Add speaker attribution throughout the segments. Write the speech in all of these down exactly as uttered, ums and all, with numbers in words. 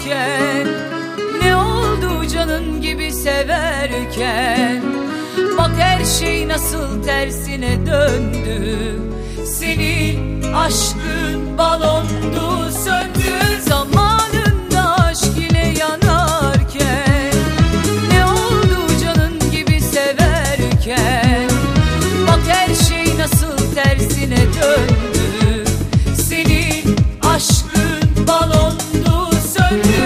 Speaker 1: yanarken, ne oldu canın gibi severken? Bak her şey nasıl tersine döndü. Senin aşkın balondu, söndü. Zamanında aşk ile yanarken, ne oldu canın gibi severken? Bak her şey nasıl tersine döndü. Senin aşkın balondu, söndü.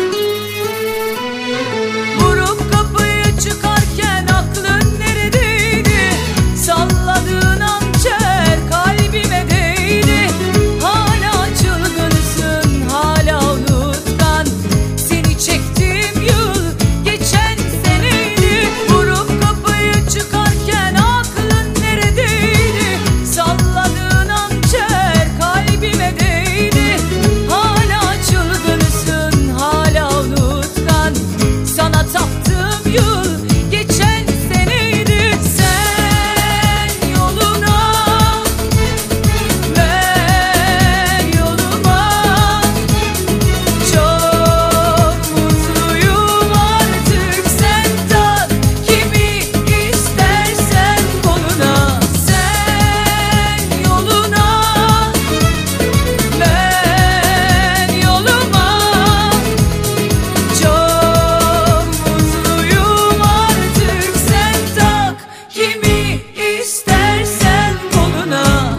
Speaker 1: Vurup kapıyı çıkarken aklın neredeydi? Salladığın hançer kalbime değdi. Hala çılgınsın, hala unutkan. Seni çektiğim yıl geçen seneydi. Vurup kapıyı çıkarken aklın neredeydi? Salladığın hançer kalbime değdi. Hala çılgınsın, hala unutkan. Sana taptığım yıl geçen seneydi. Sen yoluna, ben yoluma. Çok mutluyum artık, sen tak kimi istersen koluna. Sen yoluna, ben yoluma. Çok mutluyum artık, sen tak kimi istersen koluna.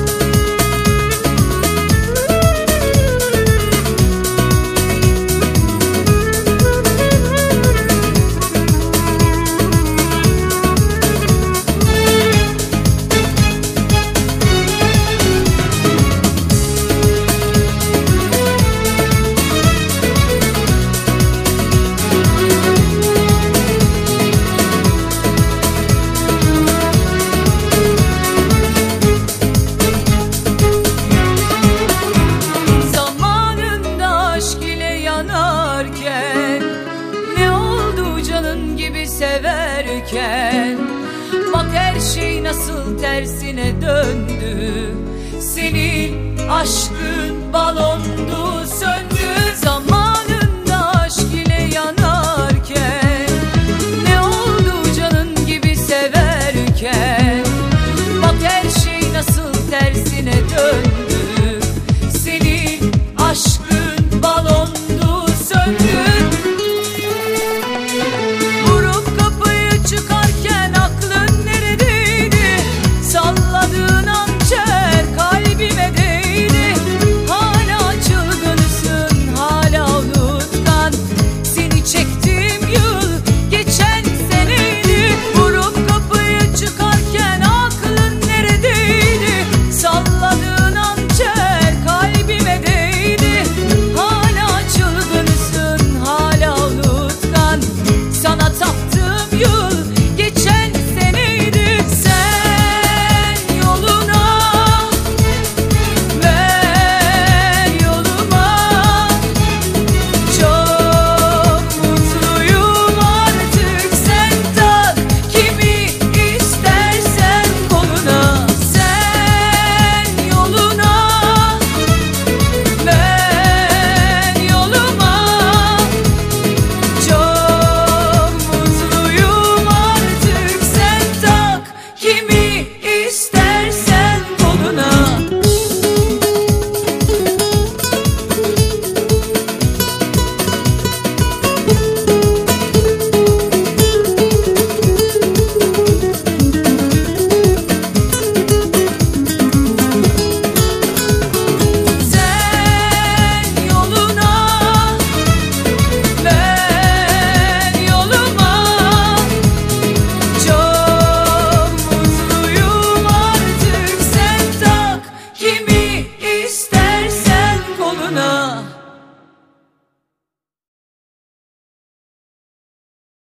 Speaker 1: Zamanında aşk ile yanarken, ne oldu canın gibi severken? Bak her şey nasıl tersine döndü. Senin aşkın balondu, söndü.